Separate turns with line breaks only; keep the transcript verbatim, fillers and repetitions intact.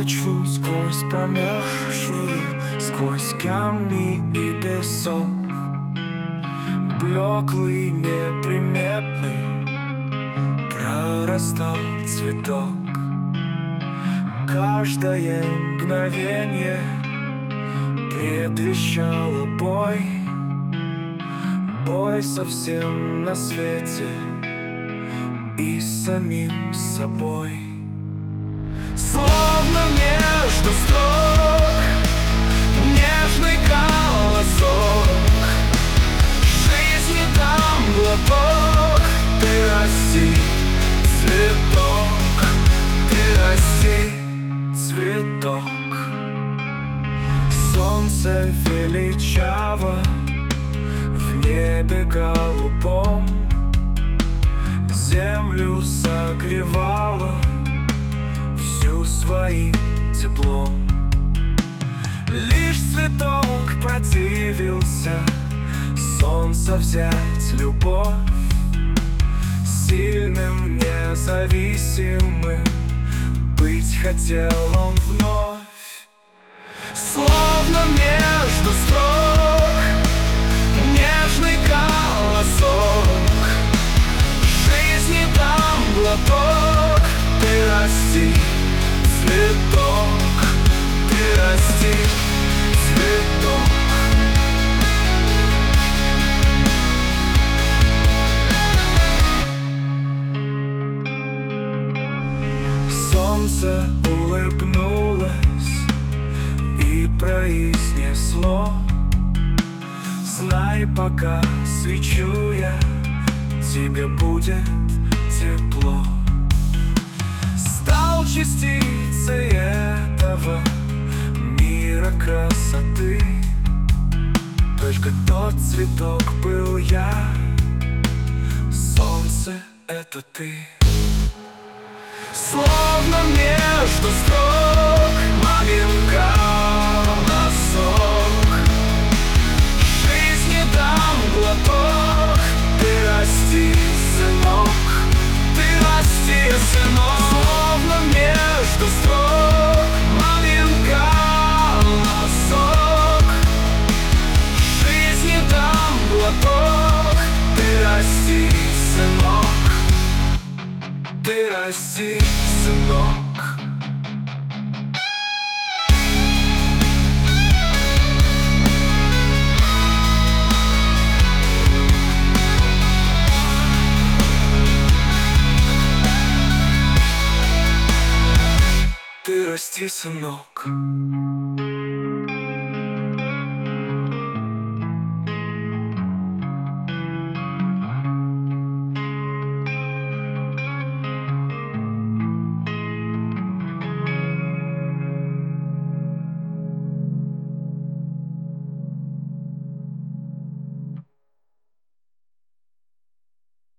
лечу сквозь промерзшие, сквозь камни и песок. Блеклый, неприметный, прорастал цветок. Каждое мгновенье предвещало бой, бой со всем на свете и с самим собой. Словно между строк нежный голосок, жизни там глоток. Ты расти, цветок, ты расти, цветок. Солнце величаво в небе голубом землю согревало всю своим теплом. Лишь цветок противился солнца взять любовь, сильным, независимым быть хотел он вновь. Словно между строк нежный голосок, жизни там глоток. Ты расти, цветок, ты расти, цветок. Солнце улыбнулось и произнесло: знай, пока свечу я, тебе будет тепло. Стал частицей этого мира красоты, только тот цветок был я, солнце — это ты. Словно между строк маминка носок, жизни дам глоток. Ты расти, сынок, ты расти, сынок. Словно между строк маминка носок, жизни дам глоток. Ты расти, сынок, ты расти, сынок. Ты расти, сынок.